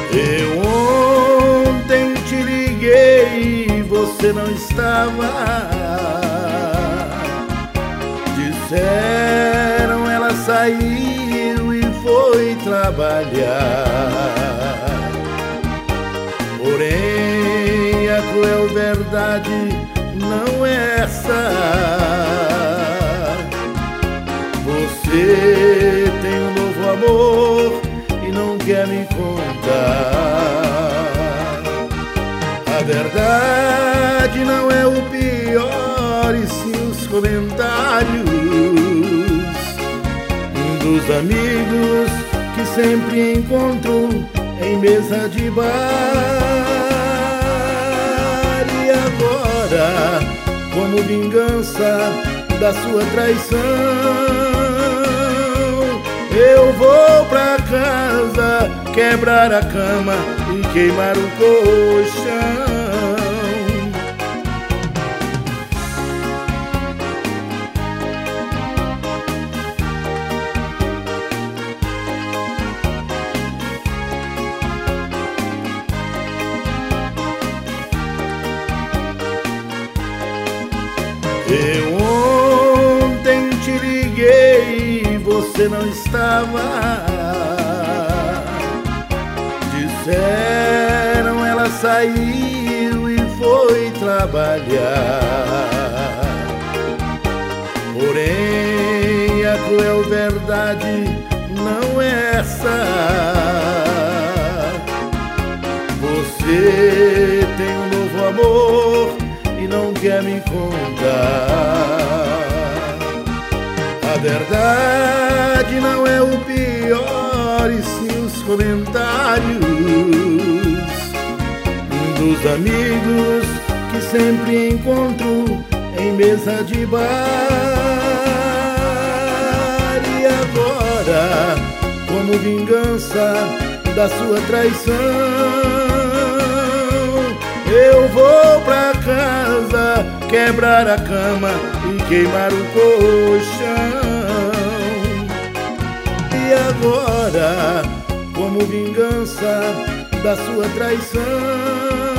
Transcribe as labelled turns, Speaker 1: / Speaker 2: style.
Speaker 1: Eu ontem te liguei e você não estava. Disseram ela saiu e foi trabalhar. Porém a cruel verdade não é essa. Você tem um novo amor e não quer me contar. A verdade não é o pior, e sim os comentários dos amigos que sempre encontro em mesa de bar. E agora, como vingança da sua traição, eu vou pra casa quebrar a cama e queimar o colchão. Eu ontem te liguei e você não estava. Disseram ela saiu e foi trabalhar. Porém a cruel verdade não é essa. Você tem um novo amor e não quer me contar. A verdade não é o pior, e sim os comentários dos amigos que sempre encontro em mesa de bar. E agora, como vingança da sua traição, eu vou pra casa quebrar a cama e queimar o colchão. E agora, como vingança da sua traição,